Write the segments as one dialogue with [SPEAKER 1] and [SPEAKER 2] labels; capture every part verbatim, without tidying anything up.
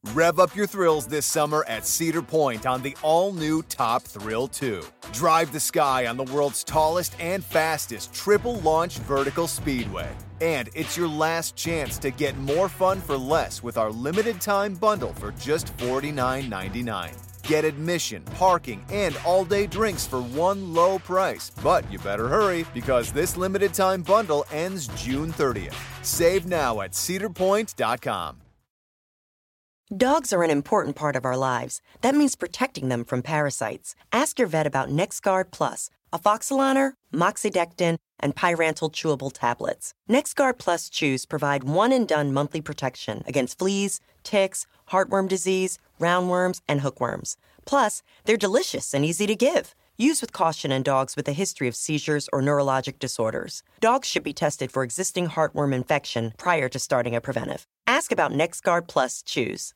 [SPEAKER 1] Rev up your thrills this summer at Cedar Point on the all-new Top Thrill two. Drive the sky on the world's tallest and fastest triple-launch vertical speedway. And it's your last chance to get more fun for less with our limited-time bundle for just forty-nine ninety-nine. Get admission, parking, and all-day drinks for one low price. But you better hurry, because this limited-time bundle ends June thirtieth. Save now at cedar point dot com.
[SPEAKER 2] Dogs are an important part of our lives. That means protecting them from parasites. Ask your vet about NexGard Plus, Afoxolaner, Moxidectin, and Pyrantel chewable tablets. NexGard Plus chews provide one-and-done monthly protection against fleas, ticks, heartworm disease, roundworms, and hookworms. Plus, they're delicious and easy to give. Use with caution in dogs with a history of seizures or neurologic disorders. Dogs should be tested for existing heartworm infection prior to starting a preventive. Ask about NexGard Plus chews.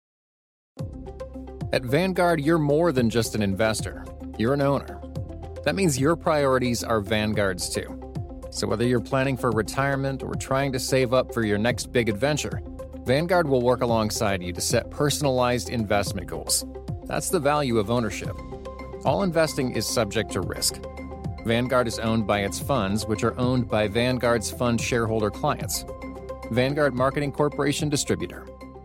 [SPEAKER 3] At Vanguard, you're more than just an investor. You're an owner. That means your priorities are Vanguard's too. So whether you're planning for retirement or trying to save up for your next big adventure, Vanguard will work alongside you to set personalized investment goals. That's the value of ownership. All investing is subject to risk. Vanguard is owned by its funds, which are owned by Vanguard's fund shareholder clients. Vanguard Marketing Corporation Distributor.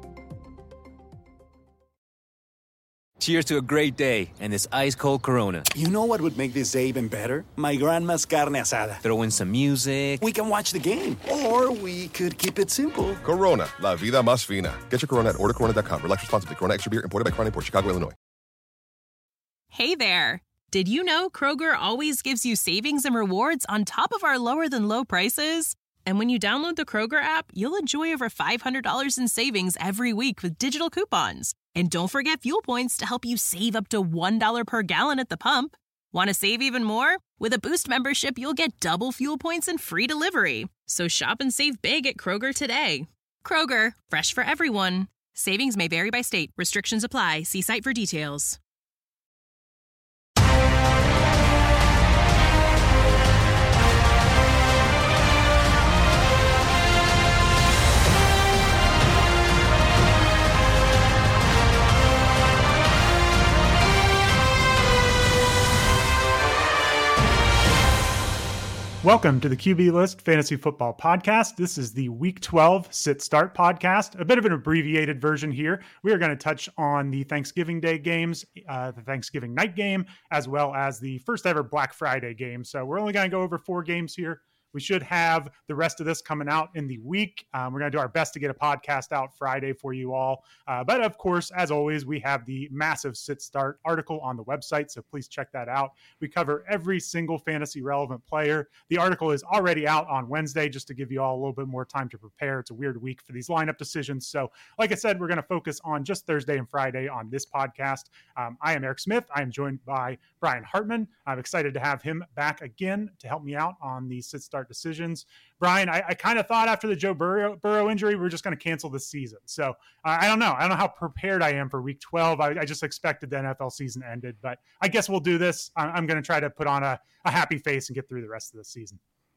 [SPEAKER 4] Cheers to a great day and this ice-cold Corona.
[SPEAKER 5] You know what would make this day even better? My grandma's carne asada.
[SPEAKER 4] Throw in some music.
[SPEAKER 5] We can watch the game. Or we could keep it simple.
[SPEAKER 6] Corona, la vida más fina. Get your Corona at order corona dot com. Relax responsibly. Corona Extra Beer, imported by Crown Imports, Chicago, Illinois.
[SPEAKER 7] Hey there. Did you know Kroger always gives you savings and rewards on top of our lower-than-low prices? And when you download the Kroger app, you'll enjoy over five hundred dollars in savings every week with digital coupons. And don't forget fuel points to help you save up to one dollar per gallon at the pump. Want to save even more? With a Boost membership, you'll get double fuel points and free delivery. So shop and save big at Kroger today. Kroger, fresh for everyone. Savings may vary by state. Restrictions apply. See site for details.
[SPEAKER 8] Welcome to the Q B List Fantasy Football Podcast. This is the Week twelve Sit Start Podcast, a bit of an abbreviated version here. We are going to touch on the Thanksgiving Day games, uh, the Thanksgiving night game, as well as the first ever Black Friday game. So we're only going to go over four games here. We should have the rest of this coming out in the week. Um, we're going to do our best to get a podcast out Friday for you all. Uh, but of course, as always, we have the massive Sit Start article on the website, so please check that out. We cover every single fantasy relevant player. The article is already out on Wednesday, just to give you all a little bit more time to prepare. It's a weird week for these lineup decisions. So like I said, we're going to focus on just Thursday and Friday on this podcast. Um, I am Eric Smith. I am joined by Brian Hartman. I'm excited to have him back again to help me out on the Sit Start decisions. Brian, I, I kind of thought after the Joe Burrow, Burrow injury, we we're just going to cancel this season. So uh, I don't know. I don't know how prepared I am for week twelve. I, I just expected the N F L season ended, but I guess we'll do this. I, I'm going to try to put on a, a happy face and get through the rest of the season.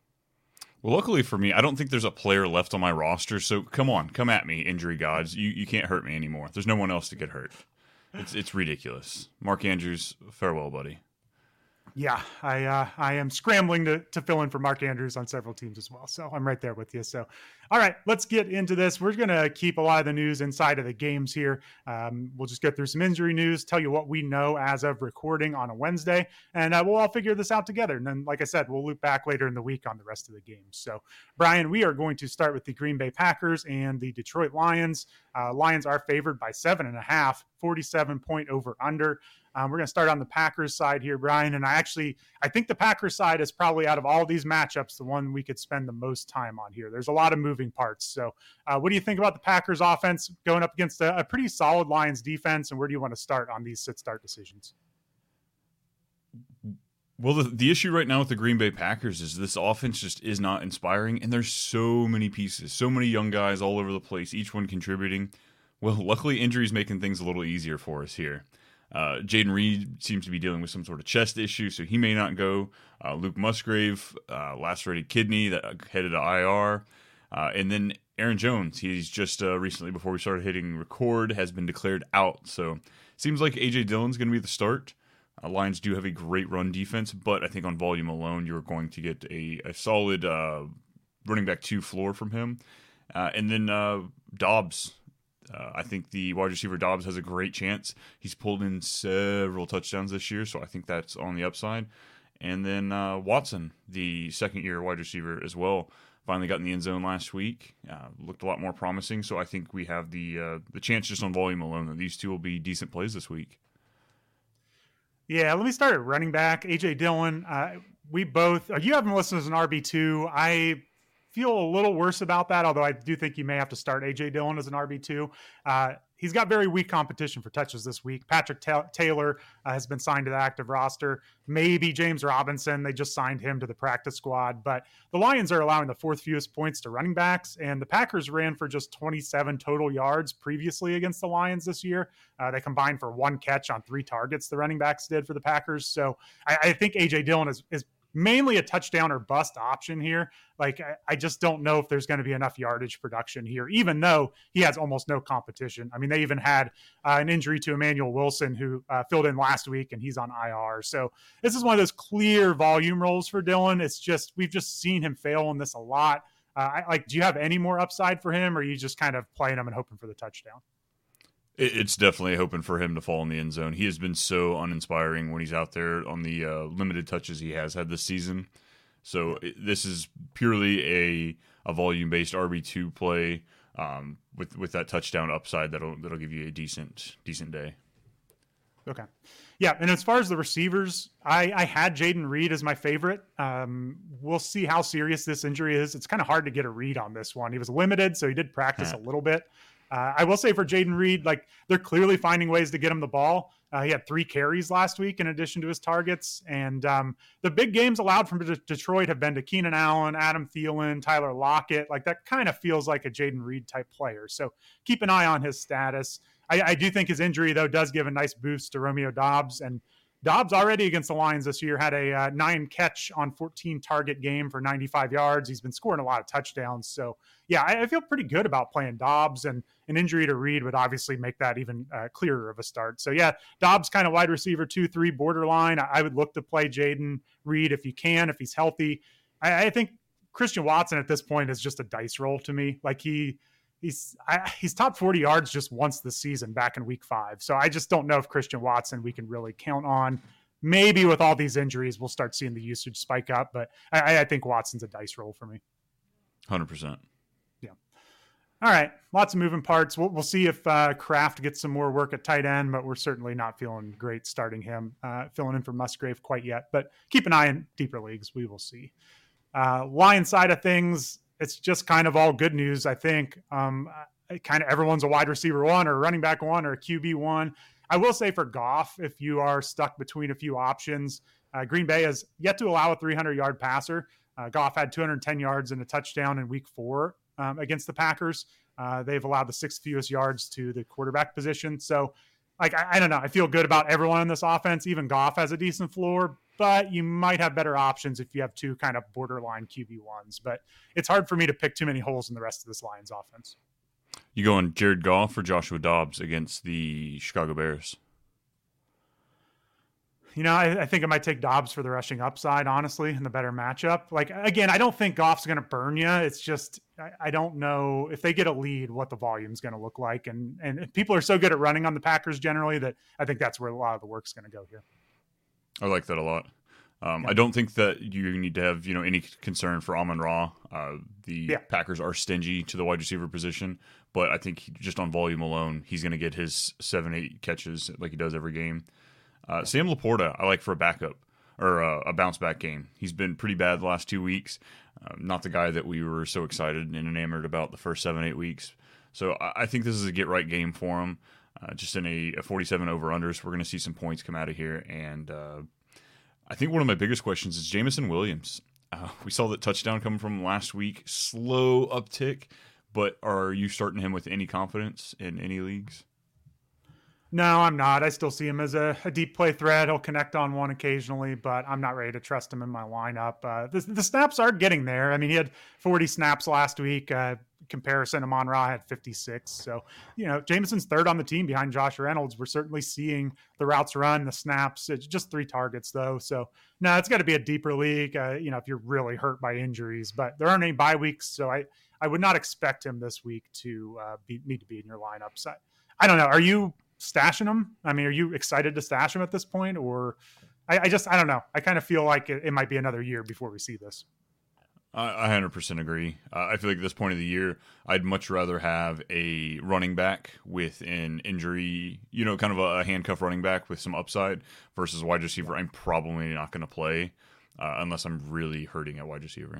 [SPEAKER 9] Well, luckily for me, I don't think there's a player left on my roster. So come on, come at me, injury gods. You you can't hurt me anymore. There's no one else to get hurt. It's it's ridiculous. Mark Andrews, farewell, buddy.
[SPEAKER 8] Yeah, I uh, I am scrambling to, to fill in for Mark Andrews on several teams as well. So I'm right there with you. So, all right, let's get into this. We're going to keep a lot of the news inside of the games here. Um, we'll just go through some injury news, tell you what we know as of recording on a Wednesday, and uh, we'll all figure this out together. And then, like I said, we'll loop back later in the week on the rest of the games. So, Brian, we are going to start with the Green Bay Packers and the Detroit Lions. Uh, Lions are favored by seven and a half, forty-seven point over under. Um, we're going to start on the Packers side here, Brian. And I actually, I think the Packers side is probably out of all these matchups, the one we could spend the most time on here. There's a lot of moving parts. So uh, what do you think about the Packers offense going up against a, a pretty solid Lions defense? And where do you want to start on these sit start decisions?
[SPEAKER 9] Well, the, the issue right now with the Green Bay Packers is this offense just is not inspiring. And there's so many pieces, so many young guys all over the place, each one contributing. Well, luckily injuries making things a little easier for us here. Uh, Jaden Reed seems to be dealing with some sort of chest issue, so he may not go. Uh, Luke Musgrave, uh, lacerated kidney that headed to I R. Uh, and then Aaron Jones, he's just uh, recently, before we started hitting record, has been declared out. So seems like A J Dillon's going to be the start. Uh, Lions do have a great run defense, but I think on volume alone, you're going to get a, a solid uh, running back two floor from him. Uh, and then uh, Dobbs. Uh, I think the wide receiver Dobbs has a great chance. He's pulled in several touchdowns this year, so I think that's on the upside. And then uh, Watson, the second-year wide receiver as well, finally got in the end zone last week. Uh, looked a lot more promising, so I think we have the uh, the chance just on volume alone that these two will be decent plays this week.
[SPEAKER 8] Yeah, let me start at running back. A J Dillon, uh, we both – you have him listed as an R B two. I – feel a little worse about that, although I do think you may have to start A J Dillon as an R B two. Uh, he's got very weak competition for touches this week. Patrick Ta- Taylor uh, has been signed to the active roster. Maybe James Robinson. They just signed him to the practice squad. But the Lions are allowing the fourth fewest points to running backs, and the Packers ran for just twenty-seven total yards previously against the Lions this year. Uh, they combined for one catch on three targets, the running backs did for the Packers. So I, I think A J Dillon is, is mainly a touchdown or bust option here. Like, I, I just don't know if there's going to be enough yardage production here, even though he has almost no competition. I mean, they even had uh, an injury to Emmanuel Wilson, who uh, filled in last week, and he's on I R. So this is one of those clear volume roles for Dillon. It's just, we've just seen him fail in this a lot. Uh, I, like, do you have any more upside for him, or are you just kind of playing him and hoping for the touchdown?
[SPEAKER 9] It's definitely hoping for him to fall in the end zone. He has been so uninspiring when he's out there on the uh, limited touches he has had this season. So this is purely a a volume based R B two play um, with with that touchdown upside that'll that'll give you a decent decent day.
[SPEAKER 8] Okay, yeah. And as far as the receivers, I, I had Jayden Reed as my favorite. Um, we'll see how serious this injury is. It's kind of hard to get a read on this one. He was limited, so he did practice huh. a little bit. Uh, I will say for Jayden Reed, like, they're clearly finding ways to get him the ball. Uh, he had three carries last week in addition to his targets. And um, the big games allowed from D- Detroit have been to Keenan Allen, Adam Thielen, Tyler Lockett. Like, that kind of feels like a Jayden Reed type player. So keep an eye on his status. I, I do think his injury, though, does give a nice boost to Romeo Doubs. And Doubs already against the Lions this year had a uh, nine catch on fourteen target game for ninety-five yards. He's been scoring a lot of touchdowns. So, yeah, I, I feel pretty good about playing Doubs, and an injury to Reed would obviously make that even uh, clearer of a start. So, yeah, Doubs kind of wide receiver two, three borderline. I, I would look to play Jayden Reed if you can, if he's healthy. I, I think Christian Watson at this point is just a dice roll to me. Like, he he's I, he's top forty yards just once this season back in week five. So I just don't know if Christian Watson we can really count on. Maybe with all these injuries, we'll start seeing the usage spike up, but I, I think Watson's a dice roll for me.
[SPEAKER 9] one hundred percent.
[SPEAKER 8] Yeah. All right. Lots of moving parts. We'll, we'll see if uh, Kraft gets some more work at tight end, but we're certainly not feeling great starting him, uh, filling in for Musgrave quite yet. But keep an eye in deeper leagues. We will see. Uh, Lion side of things, it's just kind of all good news, I think. Um, kind of everyone's a wide receiver one or a running back one or a Q B one. I will say for Goff, if you are stuck between a few options, uh, Green Bay has yet to allow a three hundred yard passer. Uh, Goff had two hundred ten yards and a touchdown in week four um, against the Packers. Uh, they've allowed the sixth fewest yards to the quarterback position. So, like, I, I don't know. I feel good about everyone in this offense. Even Goff has a decent floor, but you might have better options if you have two kind of borderline Q B ones. But it's hard for me to pick too many holes in the rest of this Lions offense.
[SPEAKER 9] You going Jared Goff or Joshua Dobbs against the Chicago Bears?
[SPEAKER 8] You know, I, I think I might take Dobbs for the rushing upside, honestly, and the better matchup. Like, again, I don't think Goff's going to burn you. It's just, I, I don't know if they get a lead, what the volume's going to look like. And and people are so good at running on the Packers generally that I think that's where a lot of the work's going to go here.
[SPEAKER 9] I like that a lot. Um,
[SPEAKER 8] yeah.
[SPEAKER 9] I don't think that you need to have, you know, any concern for Amon-Ra. Uh, the
[SPEAKER 8] yeah.
[SPEAKER 9] Packers are stingy to the wide receiver position, but I think he, just on volume alone, he's going to get his seven, eight catches like he does every game. Uh, Sam Laporta, I like for a backup or uh, a bounce back game. He's been pretty bad the last two weeks. Uh, not the guy that we were so excited and enamored about the first seven, eight weeks. So I, I think this is a get right game for him. Uh, just in a, a forty-seven over unders, we're going to see some points come out of here. And uh, I think one of my biggest questions is Jameson Williams. Uh, we saw that touchdown coming from last week, slow uptick, but are you starting him with any confidence in any leagues?
[SPEAKER 8] No, I'm not. I still see him as a, a deep play threat. He'll connect on one occasionally, but I'm not ready to trust him in my lineup. Uh, the, the snaps are getting there. I mean, he had forty snaps last week. Uh, comparison, Amon-Ra had fifty-six. So, you know, Jameson's third on the team behind Josh Reynolds. We're certainly seeing the routes run, the snaps. It's just three targets, though. So, no, it's got to be a deeper league, uh, you know, if you're really hurt by injuries. But there aren't any bye weeks, so I, I would not expect him this week to uh, be, need to be in your lineup. So, I don't know. Are you stashing him? I mean, are you excited to stash him at this point? Or I, I just, I don't know. I kind of feel like it, it might be another year before we see this.
[SPEAKER 9] I one hundred percent agree. Uh, I feel like at this point of the year, I'd much rather have a running back with an injury, you know, kind of a handcuff running back with some upside versus wide receiver. I'm probably not going to play uh, unless I'm really hurting at wide receiver.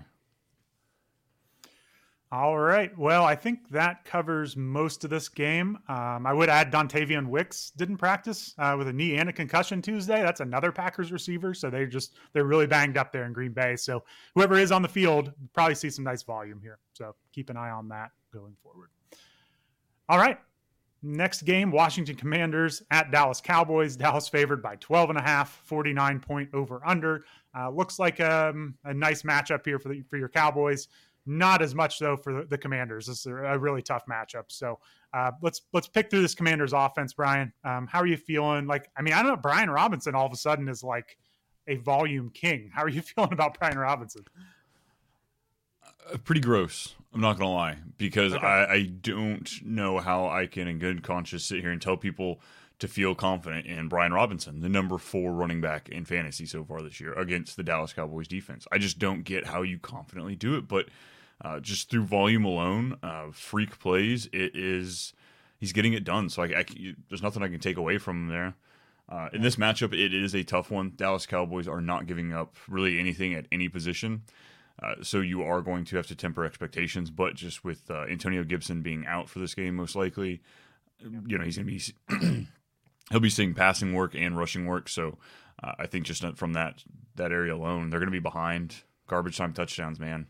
[SPEAKER 8] All right. Well, I think that covers most of this game. Um, I would add Dontavian Wicks didn't practice uh, with a knee and a concussion Tuesday. That's another Packers receiver. So they just, they're really banged up there in Green Bay. So whoever is on the field probably see some nice volume here. So keep an eye on that going forward. All right. Next game, Washington Commanders at Dallas Cowboys. Dallas favored by twelve and a half, forty-nine point over under. Uh, looks like um, a nice matchup here for the, for your Cowboys. Not as much though for the, the Commanders. This is a really tough matchup. So uh, let's let's pick through this Commanders offense, Brian. Um, how are you feeling? Like, I mean, I don't know. Brian Robinson all of a sudden is like a volume king. How are you feeling about Brian Robinson?
[SPEAKER 9] Uh, pretty gross. I'm not gonna lie, because
[SPEAKER 8] okay.
[SPEAKER 9] I, I don't know how I can, in good conscience, sit here and tell people to feel confident in Brian Robinson, the number four running back in fantasy so far this year against the Dallas Cowboys defense. I just don't get how you confidently do it, but. Uh, just through volume alone, uh, freak plays, it is he's getting it done. So I, I, there's nothing I can take away from him there. Uh, in this matchup, it is a tough one. Dallas Cowboys are not giving up really anything at any position. Uh, so you are going to have to temper expectations. But just with uh, Antonio Gibson being out for this game, most likely, you know, he's going to be he'll be seeing passing work and rushing work. So uh, I think just from that that area alone, they're going to be behind. Garbage time touchdowns, man.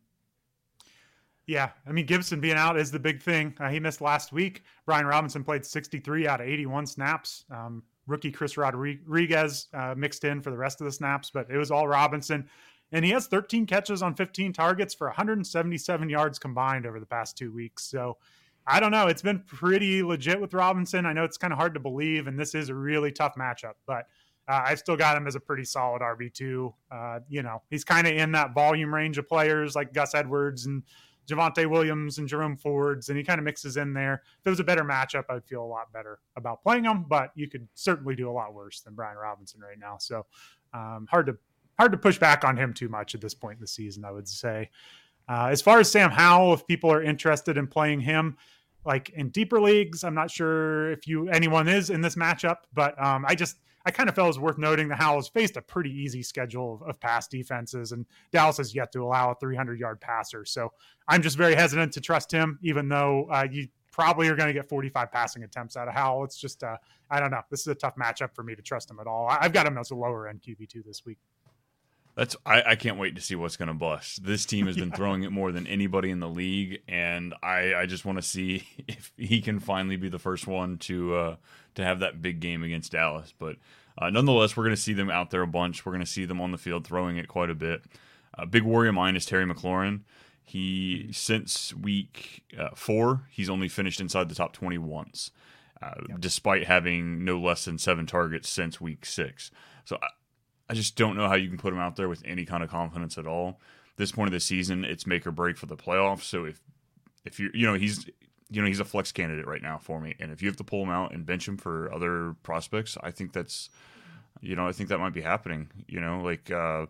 [SPEAKER 8] Yeah, I mean, Gibson being out is the big thing. Uh, he missed last week. Brian Robinson played sixty-three out of eighty-one snaps. Um, rookie Chris Rodriguez uh, mixed in for the rest of the snaps, but it was all Robinson. And he has thirteen catches on fifteen targets for one hundred seventy-seven yards combined over the past two weeks. So I don't know. It's been pretty legit with Robinson. I know it's kind of hard to believe, and this is a really tough matchup, but uh, I've still got him as a pretty solid R B two. Uh, you know, he's kind of in that volume range of players like Gus Edwards and Javonte Williams and Jerome Fords, and he kind of mixes in there. If it was a better matchup, I'd feel a lot better about playing him, but you could certainly do a lot worse than Brian Robinson right now. So um, hard to hard to push back on him too much at this point in the season, I would say. Uh, as far as Sam Howell, if people are interested in playing him, like in deeper leagues, I'm not sure if you anyone is in this matchup, but um, I just I kind of felt it was worth noting that Howell's faced a pretty easy schedule of, of pass defenses, and Dallas has yet to allow a three hundred yard passer. So I'm just very hesitant to trust him, even though uh, you probably are going to get forty-five passing attempts out of Howell. It's just, uh, I don't know. This is a tough matchup for me to trust him at all. I've got him as a lower end Q B two this week.
[SPEAKER 9] That's I, I can't wait to see what's going to bust. This team has been
[SPEAKER 8] yeah.
[SPEAKER 9] throwing it more than anybody in the league, and I, I just want to see if he can finally be the first one to uh, to have that big game against Dallas. But uh, nonetheless, we're going to see them out there a bunch. We're going to see them on the field throwing it quite a bit. A uh, big worry of mine is Terry McLaurin. He since week uh, four, he's only finished inside the top twenty once, uh, yep. despite having no less than seven targets since week six. So. I, I just don't know how you can put him out there with any kind of confidence at all. At this point of the season, it's make or break for the playoffs. So if if you you know he's you know he's a flex candidate right now for me, and if you have to pull him out and bench him for other prospects, I think that's you know I think that might be happening. You know, like uh,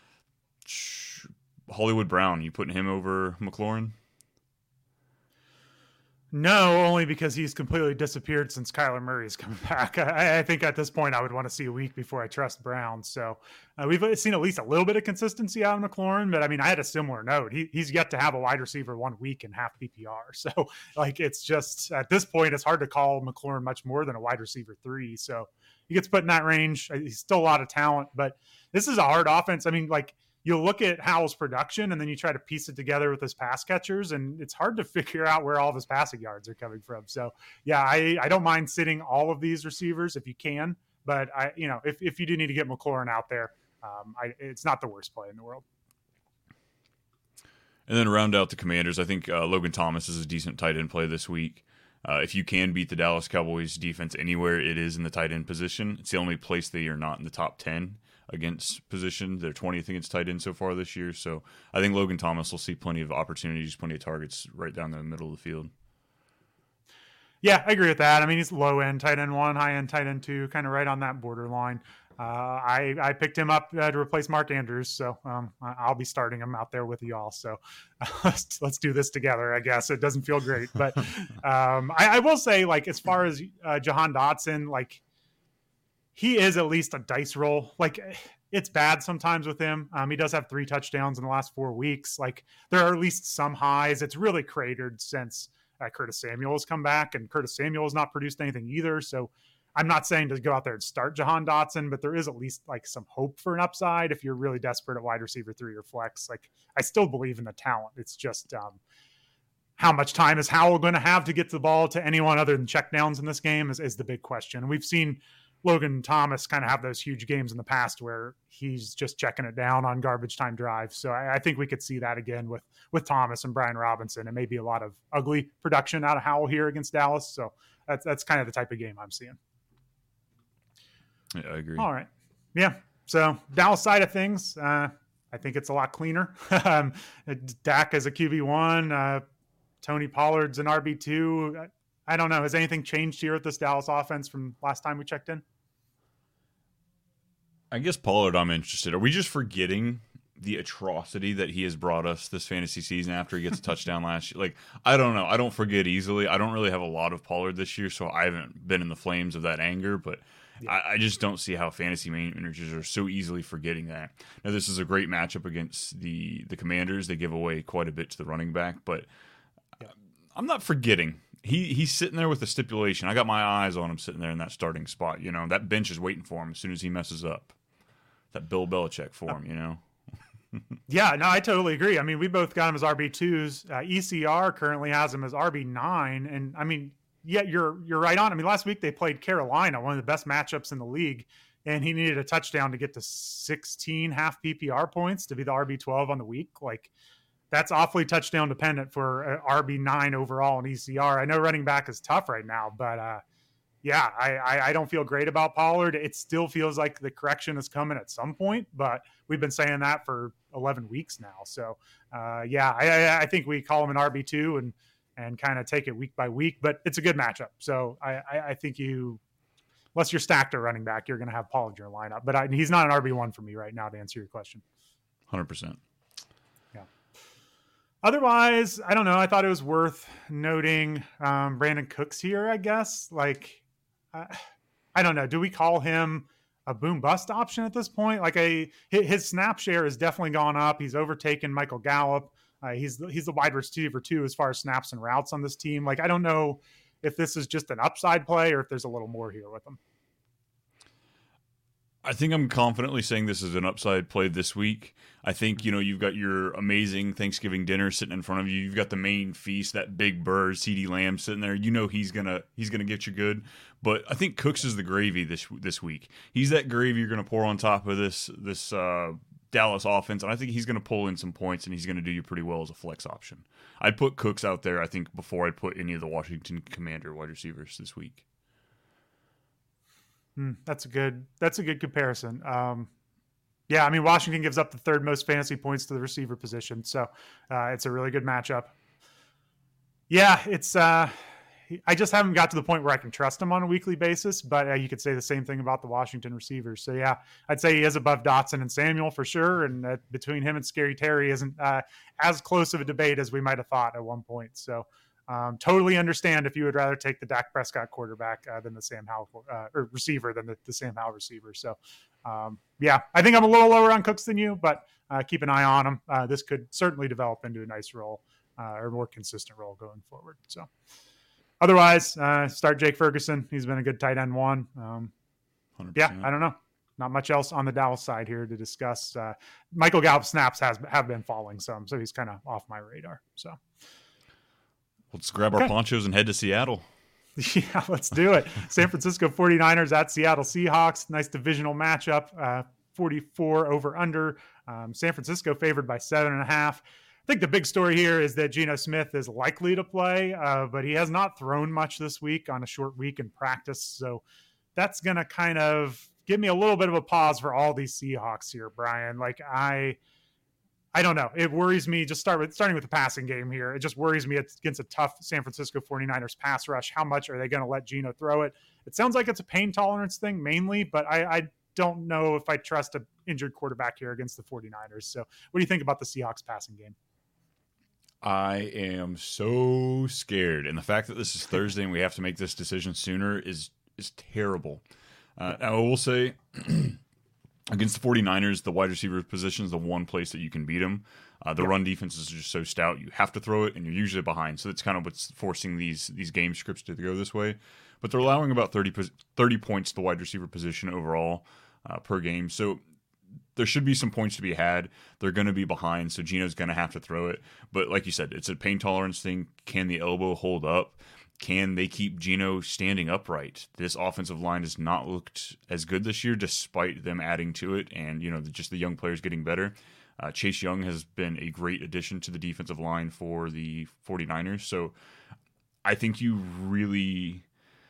[SPEAKER 9] Hollywood Brown, you putting him over McLaurin?
[SPEAKER 8] No, only because he's completely disappeared since Kyler Murray's coming back. I, I think at this point I would want to see a week before I trust Brown. So uh, we've seen at least a little bit of consistency out of McLaurin, but I mean, I had a similar note. He, he's yet to have a wide receiver one week in half P P R. So like, it's just at this point, it's hard to call McLaurin much more than a wide receiver three. So he gets put in that range. He's still a lot of talent, but this is a hard offense. I mean, like you look at Howell's production and then you try to piece it together with his pass catchers, and it's hard to figure out where all of his passing yards are coming from. So yeah, I, I don't mind sitting all of these receivers if you can, but I, you know, if, if you do need to get McLaurin out there, um, I, it's not the worst play in the world.
[SPEAKER 9] And then round out the Commanders, I think uh, Logan Thomas is a decent tight end play this week. Uh, if you can beat the Dallas Cowboys defense anywhere it is in the tight end position, it's the only place they are not in the top ten against position. They're twentieth against tight end so far this year. So I think Logan Thomas will see plenty of opportunities, plenty of targets right down the middle of the field.
[SPEAKER 8] Yeah, I agree with that. I mean, he's low end tight end one, high end tight end two, kind of right on that borderline. Uh, I, I picked him up uh, to replace Mark Andrews, so um, I'll be starting him out there with y'all. So uh, let's, let's do this together, I guess. It doesn't feel great. But um, I, I will say, like, as far as uh, Jahan Dotson, like, he is at least a dice roll. Like, it's bad sometimes with him. Um, he does have three touchdowns in the last four weeks. Like, there are at least some highs. It's really cratered since uh, Curtis Samuel has come back, and Curtis Samuel has not produced anything either. So I'm not saying to go out there and start Jahan Dotson, but there is at least like some hope for an upside if you're really desperate at wide receiver three or flex. Like, I still believe in the talent. It's just um, how much time is Howell going to have to get the ball to anyone other than checkdowns in this game is, is the big question. We've seen Logan Thomas kind of have those huge games in the past where he's just checking it down on garbage time drives. So I, I think we could see that again with, with Thomas and Brian Robinson, and maybe a lot of ugly production out of Howell here against Dallas. So that's, that's kind of the type of game I'm seeing.
[SPEAKER 9] Yeah, I agree.
[SPEAKER 8] All right. Yeah. So Dallas side of things, uh, I think it's a lot cleaner. um, Dak as a Q B one, uh, Tony Pollard's an R B two. I don't know. Has anything changed here with this Dallas offense from last time we checked in?
[SPEAKER 9] I guess Pollard, I'm interested. Are we just forgetting the atrocity that he has brought us this fantasy season after he gets a touchdown last year? Like, I don't know. I don't forget easily. I don't really have a lot of Pollard this year, so I haven't been in the flames of that anger, but yeah. I, I just don't see how fantasy managers are so easily forgetting that. Now, this is a great matchup against the, the Commanders. They give away quite a bit to the running back, but yeah. I'm not forgetting. He he's sitting there with a stipulation. I got my eyes on him sitting there in that starting spot. You know, that bench is waiting for him as soon as he messes up. That Bill Belichick form, you know?
[SPEAKER 8] Yeah, no, I totally agree. I mean, we both got him as R B twos. Uh, E C R currently has him as R B nine. And, I mean, yeah, you're you're right on. I mean, last week they played Carolina, one of the best matchups in the league, and he needed a touchdown to get to sixteen half P P R points to be the R B twelve on the week. Like, that's awfully touchdown dependent for R B nine overall in E C R. I know running back is tough right now, but uh, yeah, I, I, I don't feel great about Pollard. It still feels like the correction is coming at some point, but we've been saying that for eleven weeks now. So uh, yeah, I, I think we call him an R B two and and kind of take it week by week, but it's a good matchup. So I, I, I think you, unless you're stacked at running back, you're going to have Pollard in your lineup, but I, he's not an R B one for me right now to answer your question.
[SPEAKER 9] one hundred percent.
[SPEAKER 8] Otherwise, I don't know. I thought it was worth noting um, Brandon Cooks here, I guess. Like, uh, I don't know. Do we call him a boom bust option at this point? Like, a his snap share has definitely gone up. He's overtaken Michael Gallup. Uh, he's he's the wide receiver too as far as snaps and routes on this team. Like, I don't know if this is just an upside play or if there's a little more here with him.
[SPEAKER 9] I think I'm confidently saying this is an upside play this week. I think, you know, you've got your amazing Thanksgiving dinner sitting in front of you. You've got the main feast, that big bird, CeeDee Lamb sitting there. You know he's gonna he's gonna get you good. But I think Cooks is the gravy this this week. He's that gravy you're gonna pour on top of this this uh, Dallas offense, and I think he's gonna pull in some points, and he's gonna do you pretty well as a flex option. I'd put Cooks out there, I think, before I'd put any of the Washington Commander wide receivers this week.
[SPEAKER 8] Mm, that's a good. That's a good comparison. Um, yeah, I mean, Washington gives up the third most fantasy points to the receiver position, so uh, it's a really good matchup. Yeah, it's. Uh, I just haven't got to the point where I can trust him on a weekly basis, but uh, you could say the same thing about the Washington receivers. So yeah, I'd say he is above Dotson and Samuel for sure, and uh, between him and Scary Terry isn't uh, as close of a debate as we might have thought at one point. So. Um, totally understand if you would rather take the Dak Prescott quarterback uh, than the Sam Howell uh, or receiver than the, the Sam Howell receiver. So, um, yeah, I think I'm a little lower on Cooks than you, but uh, keep an eye on him. Uh, this could certainly develop into a nice role uh, or more consistent role going forward. So, otherwise, uh, start Jake Ferguson. He's been a good tight end one. Um, yeah, I don't know. not much else on the Dallas side here to discuss. Uh, Michael Gallup snaps has have been falling some, so he's kind of off my radar. So
[SPEAKER 9] let's grab
[SPEAKER 8] okay.
[SPEAKER 9] our ponchos and head to Seattle.
[SPEAKER 8] Yeah, let's do it. San Francisco forty-niners at Seattle Seahawks. Nice divisional matchup. Uh, forty-four over under. Um, San Francisco favored by seven and a half. I think the big story here is that Geno Smith is likely to play, uh, but he has not thrown much this week on a short week in practice. So that's going to kind of give me a little bit of a pause for all these Seahawks here, Brian. Like I, I don't know. It worries me. Just start with starting with the passing game here. It just worries me against a tough San Francisco forty-niners pass rush. How much are they going to let Geno throw it? It sounds like it's a pain tolerance thing mainly, but I, I don't know if I trust an injured quarterback here against the forty-niners. So what do you think about the Seahawks passing game?
[SPEAKER 9] I am so scared. And the fact that this is Thursday and we have to make this decision sooner is is terrible. Uh, I will say, against the forty-niners, the wide receiver position is the one place that you can beat them. Uh, the yep. run defense is just so stout. You have to throw it, and you're usually behind. So that's kind of what's forcing these these game scripts to go this way. But they're allowing about thirty, thirty points to the wide receiver position overall uh, per game. So there should be some points to be had. They're going to be behind, so Geno's going to have to throw it. But like you said, it's a pain tolerance thing. Can the elbow hold up? Can they keep Geno standing upright? This offensive line has not looked as good this year, despite them adding to it and, you know, just the young players getting better. Uh, Chase Young has been a great addition to the defensive line for the forty-niners. So I think you really...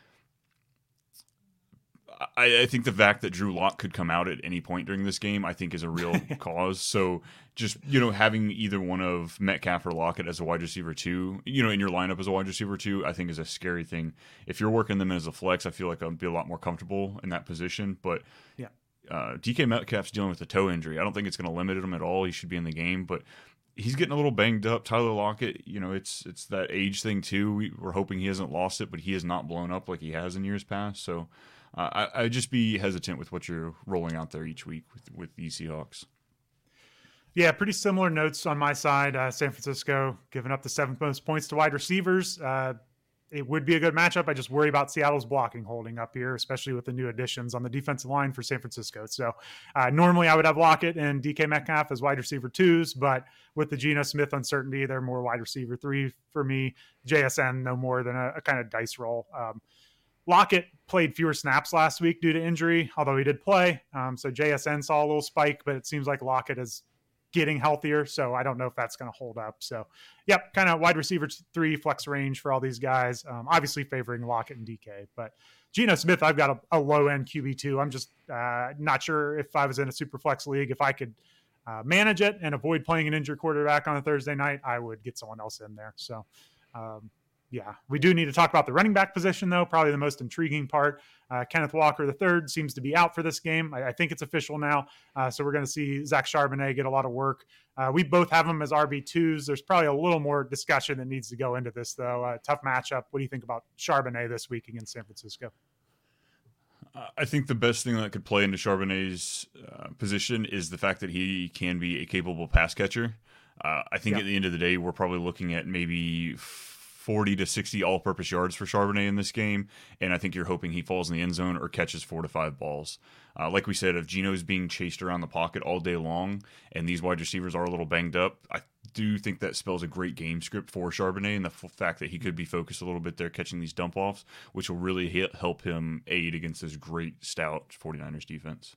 [SPEAKER 9] I, I think the fact that Drew Lock could come out at any point during this game, I think is a real cause. So just, you know, having either one of Metcalf or Lockett as a wide receiver two, you know, in your lineup as a wide receiver two, I think is a scary thing. If you're working them as a flex, I feel like I'd be a lot more comfortable in that position. But
[SPEAKER 8] yeah,
[SPEAKER 9] uh, D K Metcalf's dealing with a toe injury. I don't think it's going to limit him at all. He should be in the game, but he's getting a little banged up. Tyler Lockett, you know, it's it's that age thing too. We, we're hoping he hasn't lost it, but he has not blown up like he has in years past. So Uh, I, I'd just be hesitant with what you're rolling out there each week with, with the Seahawks.
[SPEAKER 8] Yeah, pretty similar notes on my side. Uh, San Francisco giving up the seventh most points to wide receivers. Uh, it would be a good matchup. I just worry about Seattle's blocking holding up here, especially with the new additions on the defensive line for San Francisco. So uh, normally I would have Lockett and D K Metcalf as wide receiver twos, but with the Geno Smith uncertainty, they're more wide receiver three for me. J S N no more than a, a kind of dice roll. Um, Lockett played fewer snaps last week due to injury, although he did play. Um, so J S N saw a little spike, but it seems like Lockett is getting healthier. So I don't know if that's going to hold up. So, yep, kind of wide receiver three flex range for all these guys. Um, obviously favoring Lockett and D K. But Geno Smith, I've got a, a low-end Q B two. I'm just uh, not sure if I was in a super flex league, if I could uh, manage it and avoid playing an injured quarterback on a Thursday night, I would get someone else in there. So, um, yeah, we do need to talk about the running back position, though. Probably the most intriguing part. Uh, Kenneth Walker the third seems to be out for this game. I, I think it's official now. Uh, so we're going to see Zach Charbonnet get a lot of work. Uh, we both have him as R B twos. There's probably a little more discussion that needs to go into this, though. Uh, tough matchup. What do you think about Charbonnet this week against San Francisco?
[SPEAKER 9] I think the best thing that could play into Charbonnet's uh, position is the fact that he can be a capable pass catcher. Uh, I think yeah. at the end of the day, we're probably looking at maybe forty to sixty all-purpose yards for Charbonnet in this game, and I think you're hoping he falls in the end zone or catches four to five balls. Uh, like we said, if Geno's being chased around the pocket all day long and these wide receivers are a little banged up, I do think that spells a great game script for Charbonnet, and the f- fact that he could be focused a little bit there catching these dump-offs, which will really hit, help him aid against this great, stout forty-niners defense.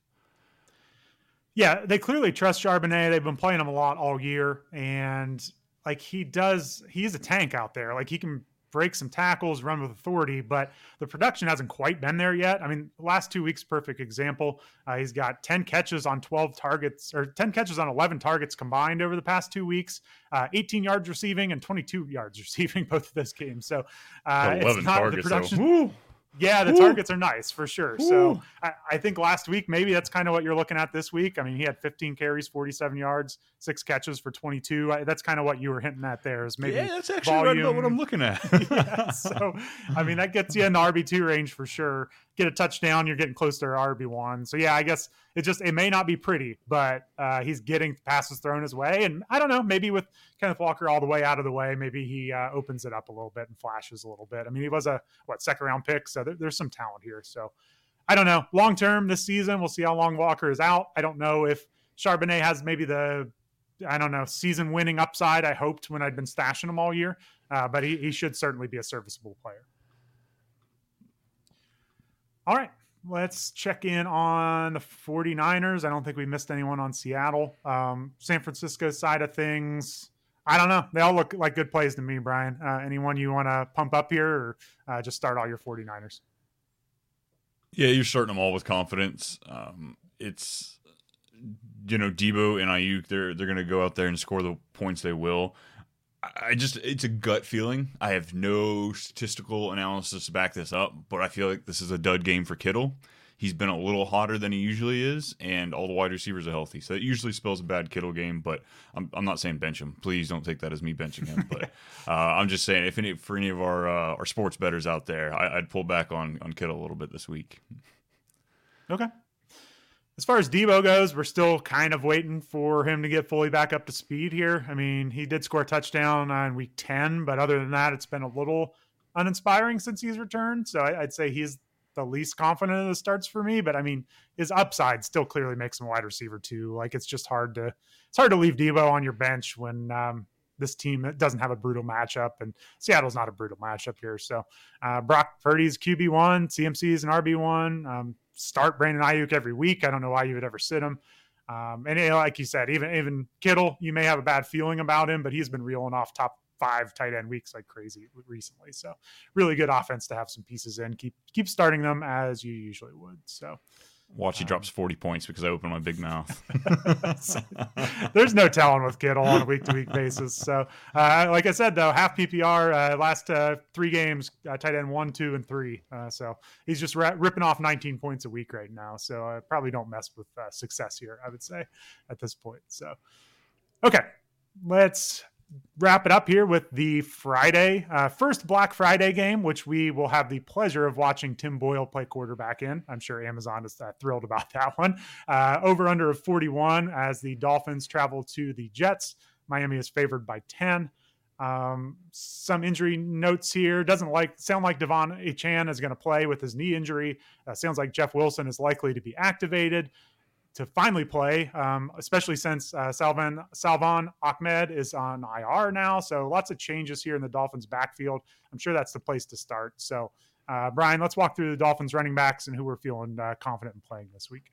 [SPEAKER 8] Yeah, they clearly trust Charbonnet. They've been playing him a lot all year, and like he does, he's a tank out there. Like he can break some tackles, run with authority, but the production hasn't quite been there yet. I mean, the last two weeks, perfect example. Uh, he's got ten catches on twelve targets, or ten catches on eleven targets combined over the past two weeks, uh, eighteen yards receiving and twenty-two yards receiving both of those games. So uh, it's not
[SPEAKER 9] targets,
[SPEAKER 8] the production.
[SPEAKER 9] Woo!
[SPEAKER 8] Yeah, the
[SPEAKER 9] Woo!
[SPEAKER 8] targets are nice for sure.
[SPEAKER 9] Woo!
[SPEAKER 8] So I, I think last week, maybe that's kind of what you're looking at this week. I mean, he had fifteen carries, forty-seven yards, six catches for twenty-two. I, that's kind of what you were hinting at there is maybe
[SPEAKER 9] yeah, that's actually
[SPEAKER 8] volume.
[SPEAKER 9] right about what I'm looking at.
[SPEAKER 8] Yeah, so, I mean, that gets you in the R B two range for sure. Get a touchdown, you're getting close to R B one. So, yeah, I guess it just, it may not be pretty, but uh, he's getting passes thrown his way. And I don't know, maybe with Kenneth Walker all the way out of the way, maybe he uh, opens it up a little bit and flashes a little bit. I mean, he was a, what, second round pick. So there, there's some talent here. So I don't know. Long term this season, we'll see how long Walker is out. I don't know if Charbonnet has maybe the, I don't know, season winning upside I hoped when I'd been stashing him all year. Uh, but he, he should certainly be a serviceable player. All right. Let's check in on the 49ers. I don't think we missed anyone on Seattle. Um, San Francisco side of things, I don't know. They all look like good plays to me, Brian. Uh, anyone you want to pump up here, or uh, just start all your 49ers?
[SPEAKER 9] Yeah, you're starting them all with confidence. Um, it's, you know, Debo and Ayuk, they're, they're going to go out there and score the points they will. I just, it's a gut feeling. I have no statistical analysis to back this up, but I feel like this is a dud game for Kittle. He's been a little hotter than he usually is, and all the wide receivers are healthy. So that usually spells a bad Kittle game, but I'm, I'm not saying bench him. Please don't take that as me benching him. But uh, I'm just saying, if any, for any of our uh, our sports bettors out there, I, I'd pull back on, on Kittle a little bit this week.
[SPEAKER 8] Okay. As far as Debo goes, we're still kind of waiting for him to get fully back up to speed here. I mean, he did score a touchdown on week ten, but other than that, it's been a little uninspiring since he's returned. So I, I'd say he's the least confident of the starts for me. But I mean, his upside still clearly makes him a wide receiver too. Like, it's just hard to it's hard to leave Debo on your bench when um, this team doesn't have a brutal matchup, and Seattle's not a brutal matchup here. So uh, Brock Purdy's Q B one, C M C's an R B one. Um, start Brandon Ayuk every week. I don't know why you would ever sit him. Um, and you know, like you said, even even Kittle, you may have a bad feeling about him, but he's been reeling off top five tight end weeks like crazy recently. So really good offense to have some pieces in. Keep keep starting them as you usually would. So
[SPEAKER 9] watch he um, drops forty points because I open my big mouth.
[SPEAKER 8] There's no telling with Kittle on a week-to-week basis. So uh, like I said, though, half P P R, uh, last uh, three games, uh, tight end one, two, and three. Uh, so he's just ra- ripping off nineteen points a week right now. So I probably don't mess with uh, success here, I would say, at this point. So, okay, let's wrap it up here with the Friday, uh, first Black Friday game, which we will have the pleasure of watching Tim Boyle play quarterback in. I'm sure Amazon is uh, thrilled about that one. Uh, over under of forty-one as the Dolphins travel to the Jets. Miami is favored by ten. Um, some injury notes here. Doesn't like sound like Devon Achane is going to play with his knee injury. Uh, sounds like Jeff Wilson is likely to be activated to finally play, um, especially since uh, Salvan, Salvan Ahmed is on I R now. So lots of changes here in the Dolphins backfield. I'm sure that's the place to start. So, uh, Brian, let's walk through the Dolphins running backs and who we're feeling uh, confident in playing this week.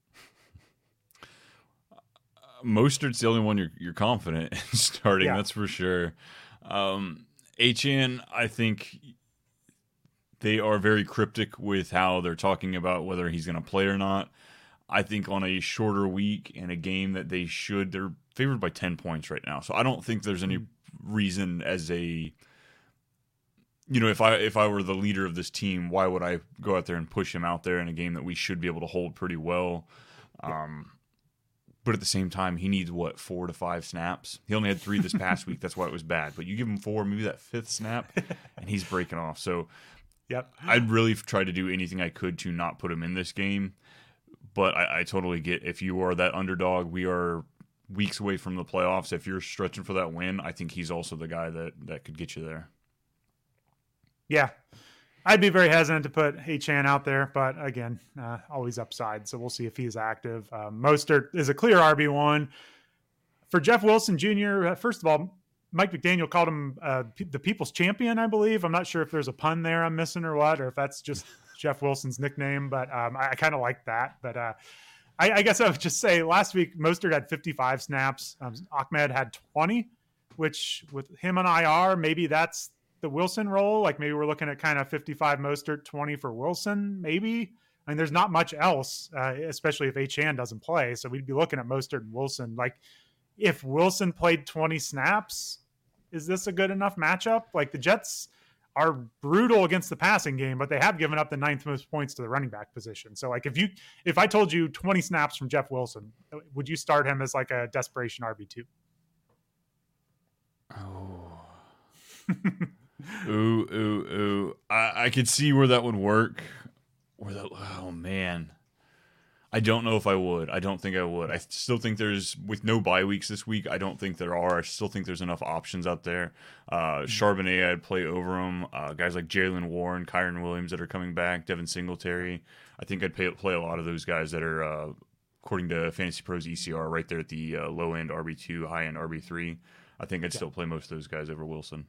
[SPEAKER 9] Mostert's the only one you're, you're confident in starting,
[SPEAKER 8] Yeah.
[SPEAKER 9] That's for sure. Um, Achane, I think they are very cryptic with how they're talking about whether he's going to play or not. I think on a shorter week and a game that they should, they're favored by ten points right now. So I don't think there's any reason as a, you know, if I if I were the leader of this team, why would I go out there and push him out there in a game that we should be able to hold pretty well? Um, but at the same time, he needs, what, four to five snaps? He only had three this past week. That's why it was bad. But you give him four, maybe that fifth snap, and he's breaking off. So
[SPEAKER 8] yep.
[SPEAKER 9] I'd really try to do anything I could to not put him in this game. But I, I totally get, if you are that underdog, we are weeks away from the playoffs. If you're stretching for that win, I think he's also the guy that, that could get you there.
[SPEAKER 8] Yeah. I'd be very hesitant to put Achane out there, but again, uh, always upside. So we'll see if he's active. Uh, Mostert is a clear R B one. For Jeff Wilson Junior, uh, first of all, Mike McDaniel called him uh, the people's champion, I believe. I'm not sure if there's a pun there I'm missing or what, or if that's just Jeff Wilson's nickname, but um, I, I kind of like that. But uh, I, I guess I would just say last week, Mostert had fifty-five snaps. Um, Ahmed had twenty, which with him on I R, maybe that's the Wilson role. Like maybe we're looking at kind of fifty-five Mostert, twenty for Wilson, maybe. I mean, there's not much else, uh, especially if Achane doesn't play. So we'd be looking at Mostert and Wilson. Like if Wilson played twenty snaps, is this a good enough matchup? Like the Jets are brutal against the passing game, but they have given up the ninth most points to the running back position. So like if you, if I told you twenty snaps from Jeff Wilson, would you start him as like a desperation R B two?
[SPEAKER 9] Oh, ooh, ooh, ooh. I, I could see where that would work. Where that, oh man, I don't know if I would. I don't think I would. I still think there's, with no bye weeks this week, I don't think there are. I still think there's enough options out there. Uh, Charbonnet, I'd play over him. Uh, guys like Jalen Warren, Kyron Williams that are coming back, Devin Singletary. I think I'd pay, play a lot of those guys that are, uh, according to Fantasy Pros E C R, right there at the uh, low-end R B two, high-end R B three. I think I'd yeah. still play most of those guys over Wilson.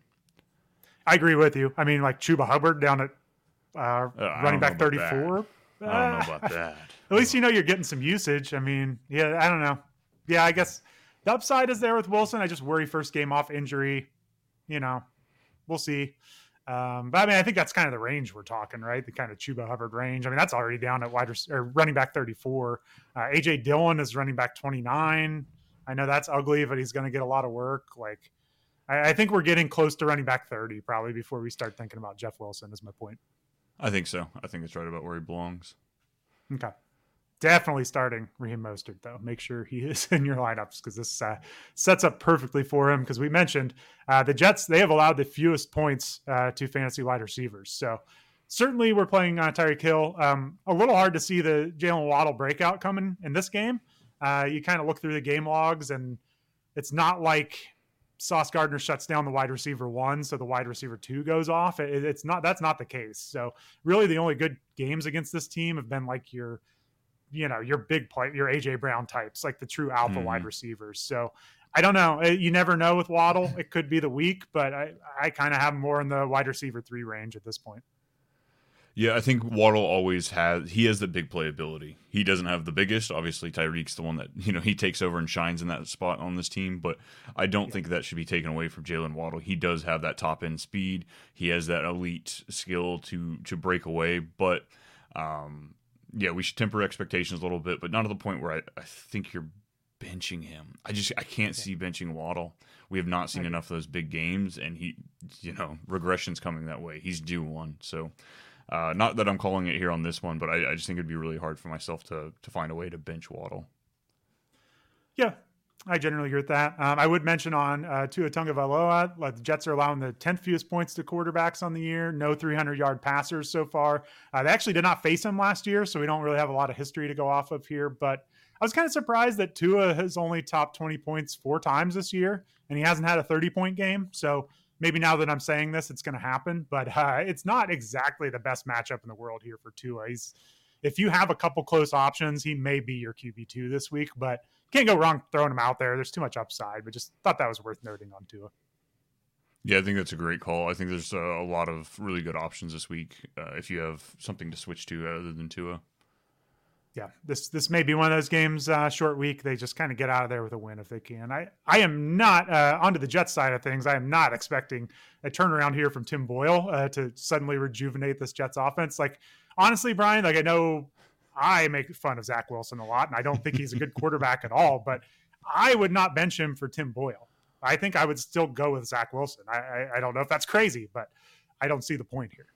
[SPEAKER 8] I agree with you. I mean, like Chuba Hubbard down at uh, uh, running back thirty-four.
[SPEAKER 9] That. I don't know about that.
[SPEAKER 8] At least you know you're getting some usage. I mean, yeah, I don't know. Yeah, I guess the upside is there with Wilson. I just worry first game off injury. You know, we'll see. Um, but I mean, I think that's kind of the range we're talking, right? The kind of Chuba Hubbard range. I mean, that's already down at wide rec- or running back thirty-four. Uh, A J Dillon is running back twenty-nine. I know that's ugly, but he's going to get a lot of work. Like, I, I think we're getting close to running back thirty probably before we start thinking about Jeff Wilson. Is my point.
[SPEAKER 9] I think so. I think it's right about where he belongs.
[SPEAKER 8] Okay. Definitely starting Raheem Mostert, though. Make sure he is in your lineups because this uh, sets up perfectly for him because we mentioned uh, the Jets, they have allowed the fewest points uh, to fantasy wide receivers. So certainly we're playing uh, Tyreek Hill. Um, a little hard to see the Jalen Waddle breakout coming in this game. Uh, you kind of look through the game logs, and it's not like Sauce Gardner shuts down the wide receiver one, so the wide receiver two goes off. It, it's not, that's not the case. So really the only good games against this team have been like your, you know, your big play, your A J Brown types, like the true alpha mm. wide receivers. So I don't know. You never know with Waddle. It could be the week, but I, I kind of have more in the wide receiver three range at this point.
[SPEAKER 9] Yeah, I think Waddle always has, he has the big playability. He doesn't have the biggest. Obviously, Tyreek's the one that, you know, he takes over and shines in that spot on this team, but I don't yeah. think that should be taken away from Jalen Waddle. He does have that top end speed. He has that elite skill to to break away, but um, yeah, we should temper expectations a little bit, but not to the point where I, I think you're benching him. I just, I can't yeah. see benching Waddle. We have not seen okay. enough of those big games, and he, you know, regression's coming that way. He's due one, so... Uh, not that I'm calling it here on this one, but I, I just think it'd be really hard for myself to to find a way to bench Waddle.
[SPEAKER 8] Yeah, I generally agree with that. Um, I would mention on uh, Tua Tagovailoa, like the Jets are allowing the tenth fewest points to quarterbacks on the year. No three hundred yard passers so far. Uh, they actually did not face him last year, so we don't really have a lot of history to go off of here. But I was kind of surprised that Tua has only topped twenty points four times this year, and he hasn't had a thirty-point game. So maybe now that I'm saying this, it's going to happen, but uh, it's not exactly the best matchup in the world here for Tua. He's, if you have a couple close options, he may be your Q B two this week, but can't go wrong throwing him out there. There's too much upside, but just thought that was worth noting on Tua.
[SPEAKER 9] Yeah, I think that's a great call. I think there's a, a lot of really good options this week uh, if you have something to switch to other than Tua.
[SPEAKER 8] Yeah, this this may be one of those games, uh, short week. They just kind of get out of there with a win if they can. I, I am not, uh, onto the Jets side of things, I am not expecting a turnaround here from Tim Boyle uh, to suddenly rejuvenate this Jets offense. Like, honestly, Brian, like I know I make fun of Zach Wilson a lot, and I don't think he's a good quarterback at all, but I would not bench him for Tim Boyle. I think I would still go with Zach Wilson. I, I, I don't know if that's crazy, but I don't see the point here.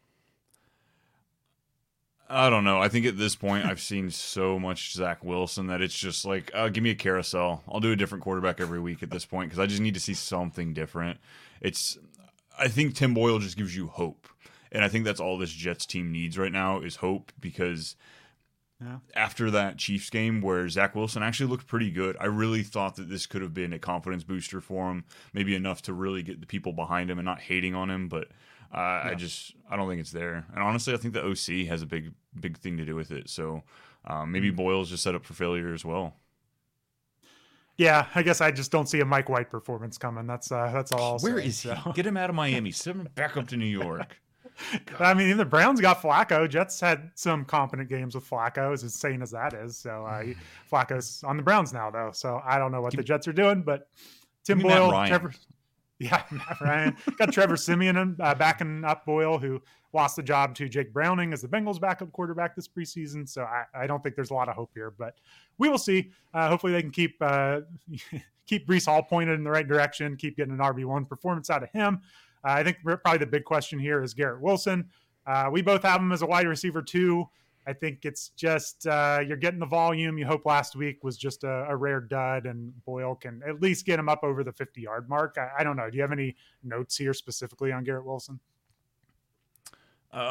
[SPEAKER 9] I don't know. I think at this point I've seen so much Zach Wilson that it's just like, uh, give me a carousel. I'll do a different quarterback every week at this point because I just need to see something different. It's, I think Tim Boyle just gives you hope. And I think that's all this Jets team needs right now is hope because yeah. after that Chiefs game where Zach Wilson actually looked pretty good, I really thought that this could have been a confidence booster for him, maybe enough to really get the people behind him and not hating on him, but Uh, yeah. I just I don't think it's there, and honestly, I think the O C has a big big thing to do with it. So um, maybe Boyle's just set up for failure as well.
[SPEAKER 8] Yeah, I guess I just don't see a Mike White performance coming. That's uh, that's all. I'll
[SPEAKER 9] Where
[SPEAKER 8] say,
[SPEAKER 9] is
[SPEAKER 8] so.
[SPEAKER 9] he? Get him out of Miami. Send him back up to New York.
[SPEAKER 8] I mean, the Browns got Flacco. Jets had some competent games with Flacco, as insane as that is. So uh, Flacco's on the Browns now, though. So I don't know what
[SPEAKER 9] give,
[SPEAKER 8] the Jets are doing, but Tim Boyle, Trevor. Yeah, Matt Ryan. Got Trevor Siemian uh, backing up Boyle, who lost the job to Jake Browning as the Bengals backup quarterback this preseason. So I, I don't think there's a lot of hope here, but we will see. Uh, hopefully they can keep uh, keep Breece Hall pointed in the right direction, keep getting an R B one performance out of him. Uh, I think probably the big question here is Garrett Wilson. Uh, we both have him as a wide receiver too. I think it's just uh, you're getting the volume. You hope last week was just a, a rare dud, and Boyle can at least get him up over the fifty-yard mark. I, I don't know. Do you have any notes here specifically on Garrett Wilson?
[SPEAKER 9] Uh,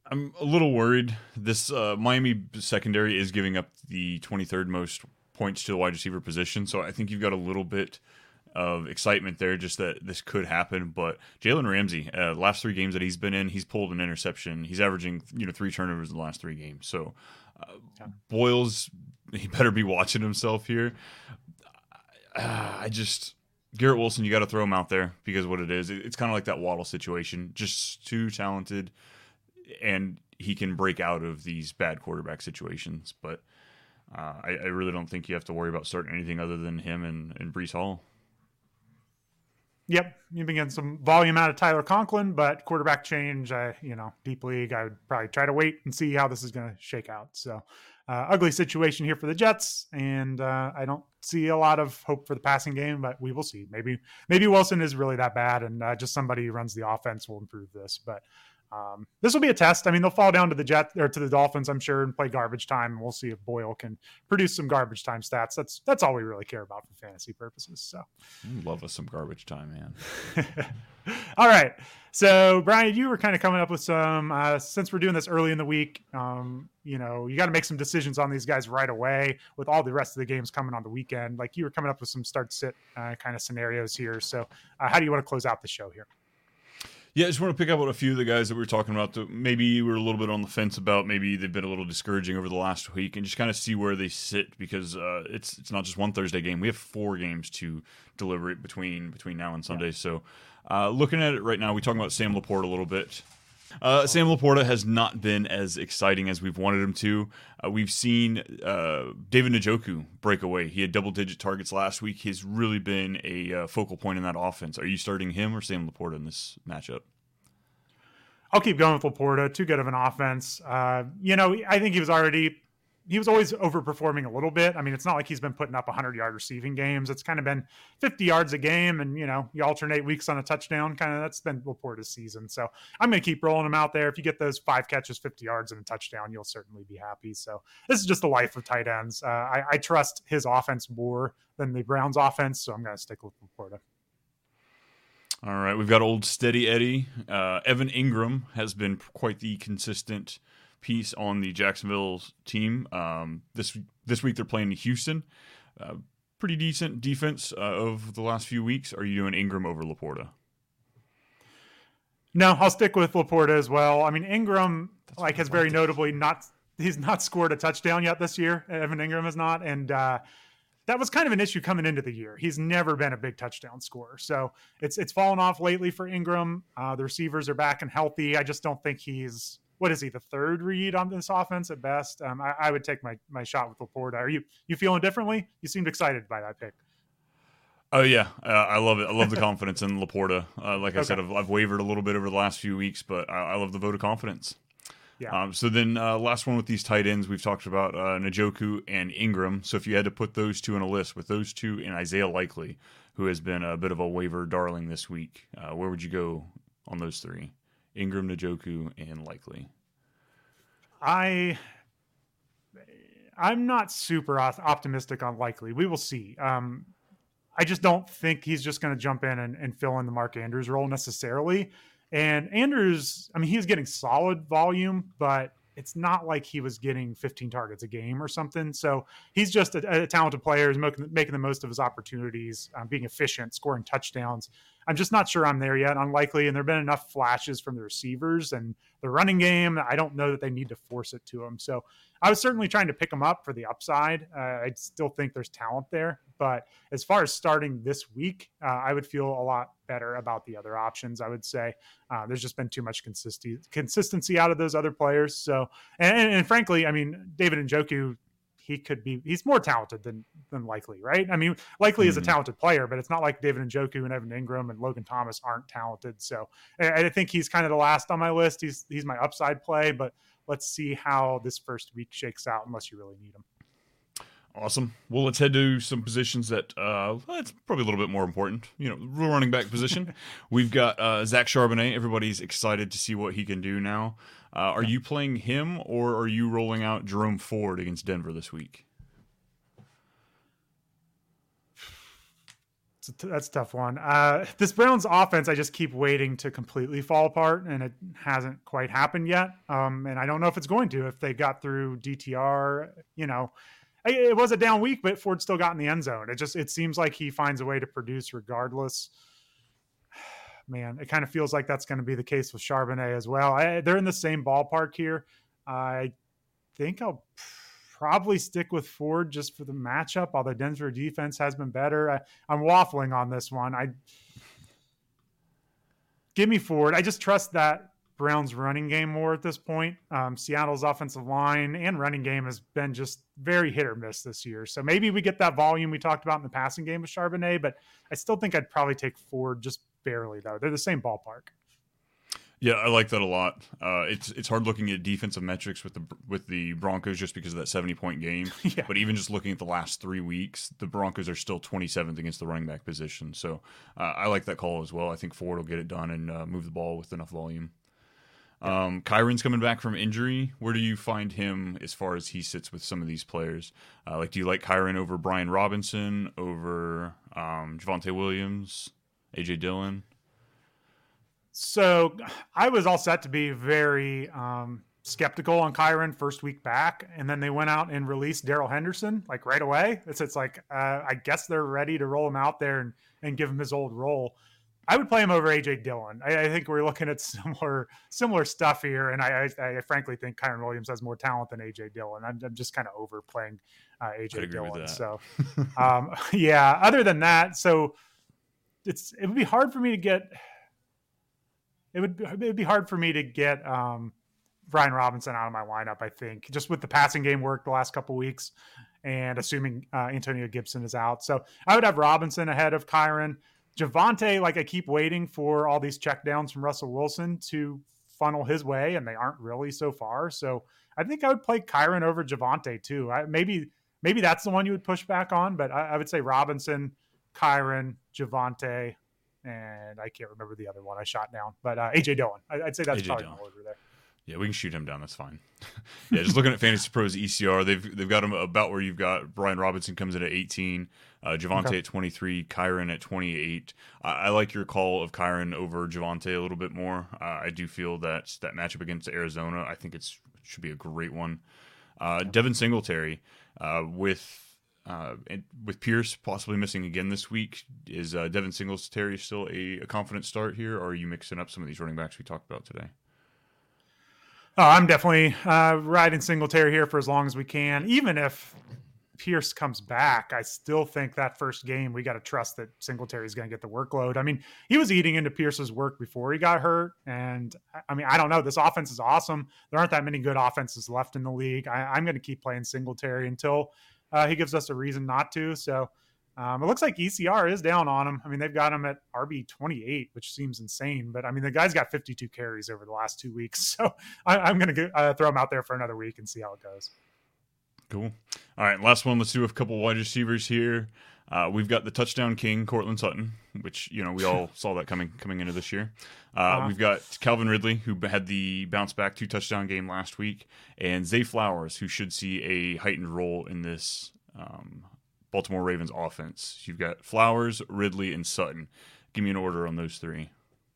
[SPEAKER 9] I'm a little worried. This uh, Miami secondary is giving up the twenty-third most points to the wide receiver position, so I think you've got a little bit of excitement there, just that this could happen. But Jalen Ramsey, uh, last three games that he's been in, he's pulled an interception. He's averaging, you know, three turnovers in the last three games. So uh, yeah. Boyles, he better be watching himself here. Uh, I just Garrett Wilson, you got to throw him out there because what it is, it's kind of like that Waddle situation. Just too talented, and he can break out of these bad quarterback situations. But uh, I, I really don't think you have to worry about starting anything other than him and, and Breece Hall.
[SPEAKER 8] Yep, you've been getting some volume out of Tyler Conklin, but quarterback change, uh, you know, deep league, I would probably try to wait and see how this is going to shake out. So uh, ugly situation here for the Jets, and uh, I don't see a lot of hope for the passing game, but we will see. Maybe maybe Wilson is really that bad, and uh, just somebody who runs the offense will improve this. But Um, this will be a test. I mean, they'll fall down to the Jets or to the Dolphins, I'm sure, and play garbage time. And we'll see if Boyle can produce some garbage time stats. That's that's all we really care about for fantasy purposes. So,
[SPEAKER 9] I love us some garbage time, man.
[SPEAKER 8] All right. So, Brian, you were kind of coming up with some. Uh, since we're doing this early in the week, um, you know, you got to make some decisions on these guys right away. With all the rest of the games coming on the weekend, like you were coming up with some start-sit uh, kind of scenarios here. So, uh, how do you want to close out the show here?
[SPEAKER 9] Yeah, I just want to pick up on a few of the guys that we were talking about that maybe you were a little bit on the fence about. Maybe they've been a little discouraging over the last week, and just kind of see where they sit because uh, it's it's not just one Thursday game. We have four games to deliberate between between now and Sunday. Yeah. So uh, looking at it right now, we talking about Sam Laporta a little bit. Uh, Sam Laporta has not been as exciting as we've wanted him to. Uh, we've seen uh, David Njoku break away. He had double-digit targets last week. He's really been a uh, focal point in that offense. Are you starting him or Sam Laporta in this matchup?
[SPEAKER 8] I'll keep going with Laporta. Too good of an offense. Uh, you know, I think he was already – he was always overperforming a little bit. I mean, it's not like he's been putting up one hundred-yard receiving games. It's kind of been fifty yards a game, and, you know, you alternate weeks on a touchdown. Kind of that's been Laporta's season. So I'm going to keep rolling him out there. If you get those five catches, fifty yards, and a touchdown, you'll certainly be happy. So this is just the life of tight ends. Uh, I, I trust his offense more than the Browns' offense, so I'm going to stick with Laporta.
[SPEAKER 9] All right, we've got old Steady Eddie. Uh, Evan Ingram has been quite the consistent piece on the Jacksonville team. Um, this this week they're playing Houston. Uh, pretty decent defense uh, of the last few weeks. Are you doing Ingram over Laporta?
[SPEAKER 8] No, I'll stick with Laporta as well. I mean, Ingram That's like has very notably not he's not scored a touchdown yet this year. Evan Ingram has not, and uh, that was kind of an issue coming into the year. He's never been a big touchdown scorer, so it's it's fallen off lately for Ingram. Uh, the receivers are back and healthy. I just don't think he's what is he, the third read on this offense at best? Um, I, I would take my my shot with Laporta. Are you you feeling differently? You seemed excited by that pick.
[SPEAKER 9] Oh, yeah. Uh, I love it. I love the confidence in Laporta. Uh, like I okay. said, I've, I've wavered a little bit over the last few weeks, but I, I love the vote of confidence. Yeah. Um, so then uh, last one with these tight ends, we've talked about uh, Njoku and Ingram. So if you had to put those two in a list, with those two and Isaiah Likely, who has been a bit of a waiver darling this week, uh, where would you go on those three? Ingram, Njoku, and Likely.
[SPEAKER 8] I, I'm not super optimistic on Likely. We will see. Um, I just don't think he's just going to jump in and, and fill in the Mark Andrews role necessarily. And Andrews, I mean, he's getting solid volume, but it's not like he was getting fifteen targets a game or something. So he's just a, a talented player. He's making, making the most of his opportunities, um, being efficient, scoring touchdowns. I'm just not sure I'm there yet, unlikely. And there have been enough flashes from the receivers and the running game. I don't know that they need to force it to him. So I was certainly trying to pick him up for the upside. Uh, I still think there's talent there. But as far as starting this week, uh, I would feel a lot better about the other options, I would say. Uh, there's just been too much consistency consistency out of those other players. So, and, and, and frankly, I mean, David Njoku, he could be, he's more talented than, than Likely, right? I mean, Likely mm-hmm. is a talented player, but it's not like David Njoku and Evan Ingram and Logan Thomas aren't talented. So I, I think he's kind of the last on my list. He's, he's my upside play, but let's see how this first week shakes out unless you really need him.
[SPEAKER 9] Awesome. Well, let's head to some positions that uh, well, it's probably a little bit more important. You know, running back position. We've got uh, Zach Charbonnet. Everybody's excited to see what he can do now. Uh, are you playing him, or are you rolling out Jerome Ford against Denver this week?
[SPEAKER 8] That's a tough one. Uh, this Browns offense, I just keep waiting to completely fall apart, and it hasn't quite happened yet. Um, and I don't know if it's going to. If they got through D T R, you know, it was a down week, but Ford still got in the end zone. It just it seems like he finds a way to produce regardless. Man, it kind of feels like that's going to be the case with Charbonnet as well. I, they're in the same ballpark here. I think I'll probably stick with Ford just for the matchup, although Denver defense has been better. I, I'm waffling on this one. I give me Ford. I just trust that Browns running game more at this point. Um, Seattle's offensive line and running game has been just very hit or miss this year. So maybe we get that volume we talked about in the passing game with Charbonnet, but I still think I'd probably take Ford just barely, though. They're the same ballpark.
[SPEAKER 9] Yeah, I like that a lot. Uh, it's it's hard looking at defensive metrics with the with the Broncos just because of that seventy point game.
[SPEAKER 8] Yeah.
[SPEAKER 9] But even just looking at the last three weeks, the Broncos are still twenty-seventh against the running back position. So uh, I like that call as well. I think Ford will get it done and uh, move the ball with enough volume. Um, Kyren's coming back from injury. Where do you find him as far as he sits with some of these players? Uh, like, do you like Kyren over Brian Robinson, over um, Javonte Williams, A J Dillon?
[SPEAKER 8] So I was all set to be very um, skeptical on Kyren first week back, and then they went out and released Darrell Henderson like right away. It's it's like uh, I guess they're ready to roll him out there and, and give him his old role. I would play him over A J Dillon. I, I think we're looking at similar similar stuff here, and I, I, I frankly think Kyren Williams has more talent than A J Dillon. I'm, I'm just kind of overplaying uh, A J Dillon. So um, yeah. Other than that, so it's it would be hard for me to get. It would, it would be hard for me to get um, Brian Robinson out of my lineup, I think, just with the passing game work the last couple of weeks and assuming uh, Antonio Gibson is out. So I would have Robinson ahead of Kyren. Javonte, like I keep waiting for all these checkdowns from Russell Wilson to funnel his way, and they aren't really so far. So I think I would play Kyren over Javonte too. I, maybe maybe that's the one you would push back on, but I, I would say Robinson, Kyren, Javonte, and I can't remember the other one I shot down, but uh, A J Dillon. I, I'd say that's
[SPEAKER 9] A J
[SPEAKER 8] probably
[SPEAKER 9] Dillon.
[SPEAKER 8] my order there.
[SPEAKER 9] Yeah, we can shoot him down. That's fine. Yeah, just looking at Fantasy Pros E C R, they've they've got him about where you've got Brian Robinson comes in at eighteen, uh, Javonte okay. at twenty-three, Kyren at twenty-eight. Uh, I like your call of Kyren over Javonte a little bit more. Uh, I do feel that that matchup against Arizona, I think it's should be a great one. Uh, Devin Singletary uh, with. Uh, and with Pierce possibly missing again this week, is uh, Devin Singletary still a, a confident start here, or are you mixing up some of these running backs we talked about today?
[SPEAKER 8] Oh, I'm definitely uh, riding Singletary here for as long as we can. Even if Pierce comes back, I still think that first game we got to trust that Singletary is going to get the workload. I mean, he was eating into Pierce's work before he got hurt, and I mean, I don't know. This offense is awesome. There aren't that many good offenses left in the league. I, I'm going to keep playing Singletary until Uh, he gives us a reason not to. So um, it looks like E C R is down on him. I mean, they've got him at R B twenty-eight, which seems insane. But I mean, the guy's got fifty-two carries over the last two weeks. So I, I'm going to uh, throw him out there for another week and see how it goes.
[SPEAKER 9] Cool. All right, last one. Let's do a couple wide receivers here. Uh, we've got the touchdown king, Cortland Sutton, which, you know, we all saw that coming coming into this year. Uh, uh-huh. We've got Calvin Ridley, who had the bounce back two touchdown game last week, and Zay Flowers, who should see a heightened role in this um, Baltimore Ravens offense. You've got Flowers, Ridley, and Sutton. Give me an order on those three.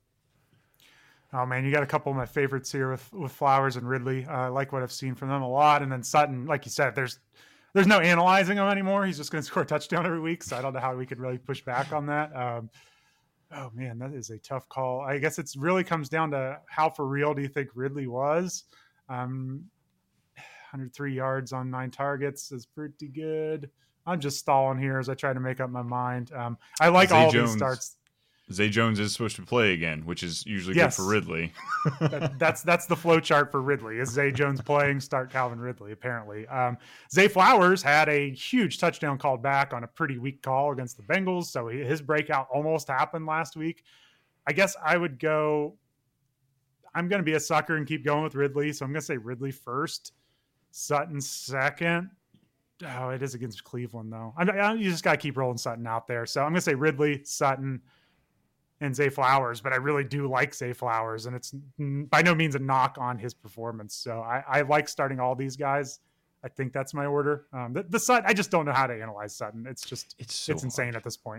[SPEAKER 8] Oh, man, you got a couple of my favorites here with, with Flowers and Ridley. Uh, I like what I've seen from them a lot. And then Sutton, like you said, there's there's no analyzing him anymore. He's just going to score a touchdown every week, so I don't know how we could really push back on that. Um, oh, man, that is a tough call. I guess it really comes down to how for real do you think Ridley was. Um, one hundred three yards on nine targets is pretty good. I'm just stalling here as I try to make up my mind. Um, I like Zay all Jones. These starts.
[SPEAKER 9] Zay Jones is supposed to play again, which is usually
[SPEAKER 8] yes.
[SPEAKER 9] good for Ridley.
[SPEAKER 8] that, that's that's the flow chart for Ridley. Is Zay Jones playing? Start Calvin Ridley, apparently. Um, Zay Flowers had a huge touchdown called back on a pretty weak call against the Bengals, so he, his breakout almost happened last week. I guess I would go – I'm going to be a sucker and keep going with Ridley, so I'm going to say Ridley first, Sutton second. Oh, it is against Cleveland, though. I, I, you just got to keep rolling Sutton out there. So I'm going to say Ridley, Sutton, and Zay Flowers, but I really do like Zay Flowers, and it's by no means a knock on his performance. So I, I like starting all these guys. I think that's my order. Um, the, the Sutton, I just don't know how to analyze Sutton. It's just, it's, so it's insane at this point.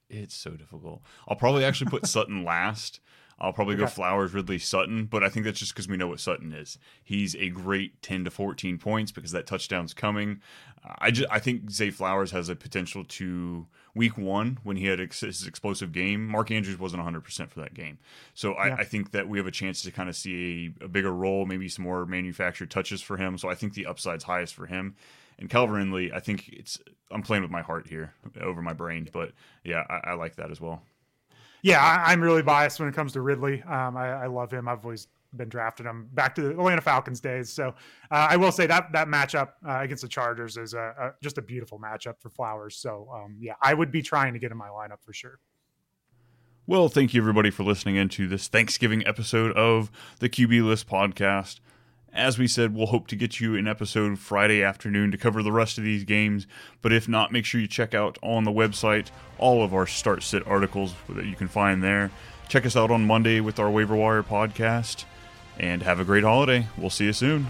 [SPEAKER 9] It's so difficult. I'll probably actually put Sutton last. I'll probably okay. go Flowers, Ridley, Sutton, but I think that's just because we know what Sutton is. He's a great ten to fourteen points because that touchdown's coming. Uh, I just I think Zay Flowers has a potential to week one when he had ex- his explosive game. Mark Andrews wasn't one hundred percent for that game, so I, yeah. I think that we have a chance to kind of see a, a bigger role, maybe some more manufactured touches for him. So I think the upside's highest for him. And Calvin Ridley, I think it's I'm playing with my heart here over my brain, but yeah, I, I like that as well.
[SPEAKER 8] Yeah, I, I'm really biased when it comes to Ridley. Um, I, I love him. I've always been drafting him back to the Atlanta Falcons days. So uh, I will say that that matchup uh, against the Chargers is a, a, just a beautiful matchup for Flowers. So um, yeah, I would be trying to get in my lineup for sure.
[SPEAKER 9] Well, thank you everybody for listening into this Thanksgiving episode of the Q B List podcast. As we said, we'll hope to get you an episode Friday afternoon to cover the rest of these games. But if not, make sure you check out on the website all of our start-sit articles that you can find there. Check us out on Monday with our Waiver Wire podcast. And have a great holiday. We'll see you soon.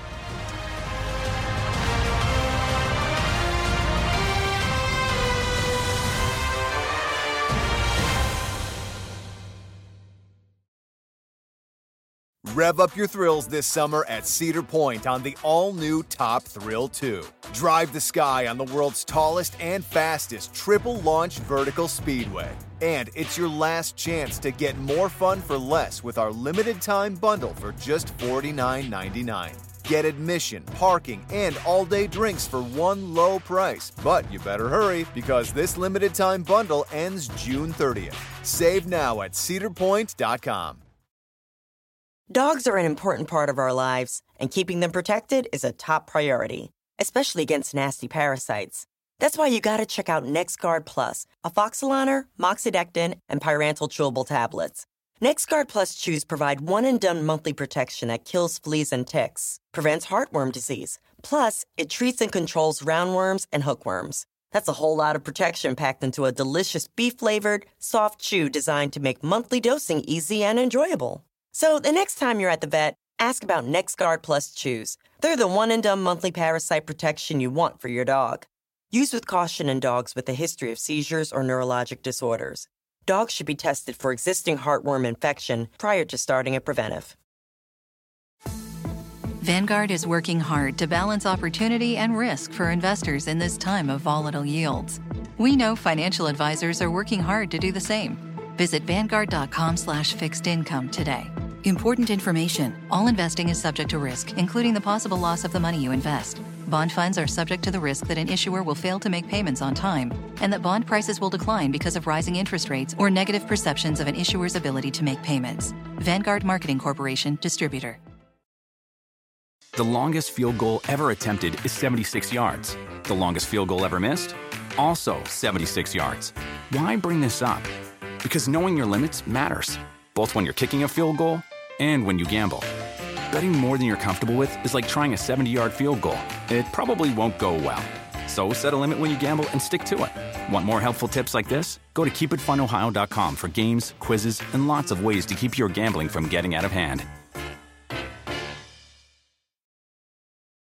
[SPEAKER 1] Rev up your thrills this summer at Cedar Point on the all-new Top Thrill two. Drive the sky on the world's tallest and fastest triple-launch vertical speedway. And it's your last chance to get more fun for less with our limited-time bundle for just forty-nine ninety-nine. Get admission, parking, and all-day drinks for one low price. But you better hurry because this limited-time bundle ends June thirtieth. Save now at cedar point dot com.
[SPEAKER 2] Dogs are an important part of our lives, and keeping them protected is a top priority, especially against nasty parasites. That's why you gotta check out NexGard Plus, Afoxolaner, Moxidectin, and Pyrantel chewable tablets. NexGard Plus chews provide one-and-done monthly protection that kills fleas and ticks, prevents heartworm disease. Plus, it treats and controls roundworms and hookworms. That's a whole lot of protection packed into a delicious beef-flavored, soft chew designed to make monthly dosing easy and enjoyable. So the next time you're at the vet, ask about NexGard Plus chews. They're the one-and-done monthly parasite protection you want for your dog. Use with caution in dogs with a history of seizures or neurologic disorders. Dogs should be tested for existing heartworm infection prior to starting a preventive.
[SPEAKER 10] Vanguard is working hard to balance opportunity and risk for investors in this time of volatile yields. We know financial advisors are working hard to do the same. Visit Vanguard.com slash fixed income today. Important information. All investing is subject to risk, including the possible loss of the money you invest. Bond funds are subject to the risk that an issuer will fail to make payments on time, and that bond prices will decline because of rising interest rates or negative perceptions of an issuer's ability to make payments. Vanguard Marketing Corporation, Distributor.
[SPEAKER 11] The longest field goal ever attempted is seventy-six yards. The longest field goal ever missed? Also seventy-six yards. Why bring this up? Because knowing your limits matters, both when you're kicking a field goal and when you gamble. Betting more than you're comfortable with is like trying a seventy-yard field goal. It probably won't go well. So set a limit when you gamble and stick to it. Want more helpful tips like this? Go to keep it fun ohio dot com for games, quizzes, and lots of ways to keep your gambling from getting out of hand.